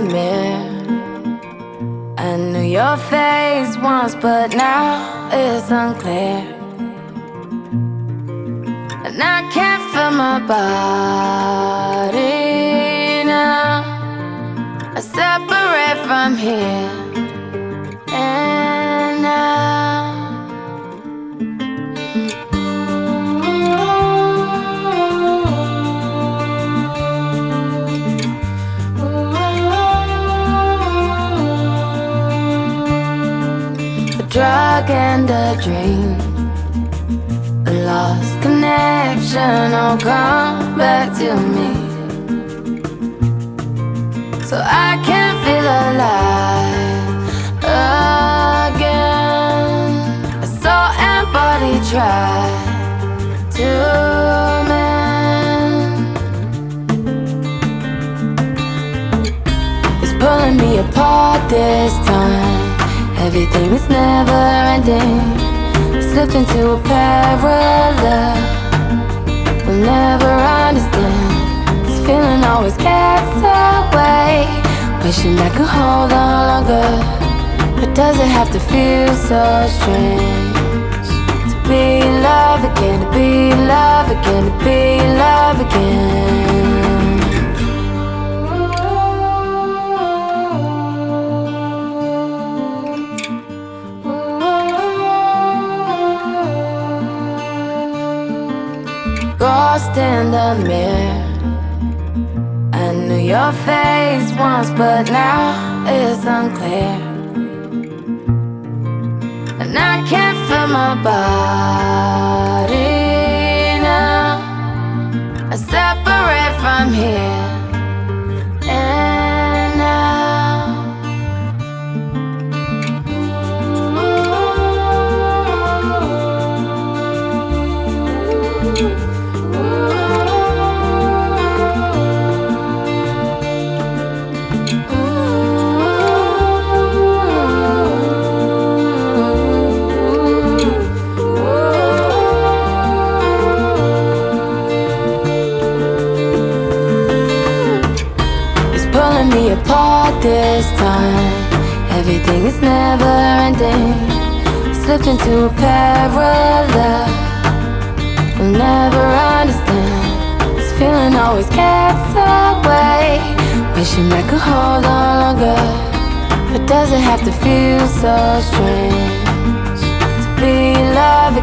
mirror. I knew your face once, but now it's unclear. And I can't feel my body now. I separate from here and now. A drug and a dream, a lost connection, all come back to me. So I can feel alive again. A soul and body try to mend. It's pulling me apart this time. Everything is never ending. Slipped into a parallel. We'll never understand. This feeling always gets away. Wishing I could hold on longer. But does it have to feel so strange? To be in love again, to be in love again, to be in love again. Lost in the mirror. I knew your face once, but now it's unclear. And I can't feel my body now. I separate from here and now. Me apart this time. Everything is never ending. Slipped into a parallel. We'll never understand. This feeling always gets away. Wishing I could hold on longer. But does it have to feel so strange? To be in love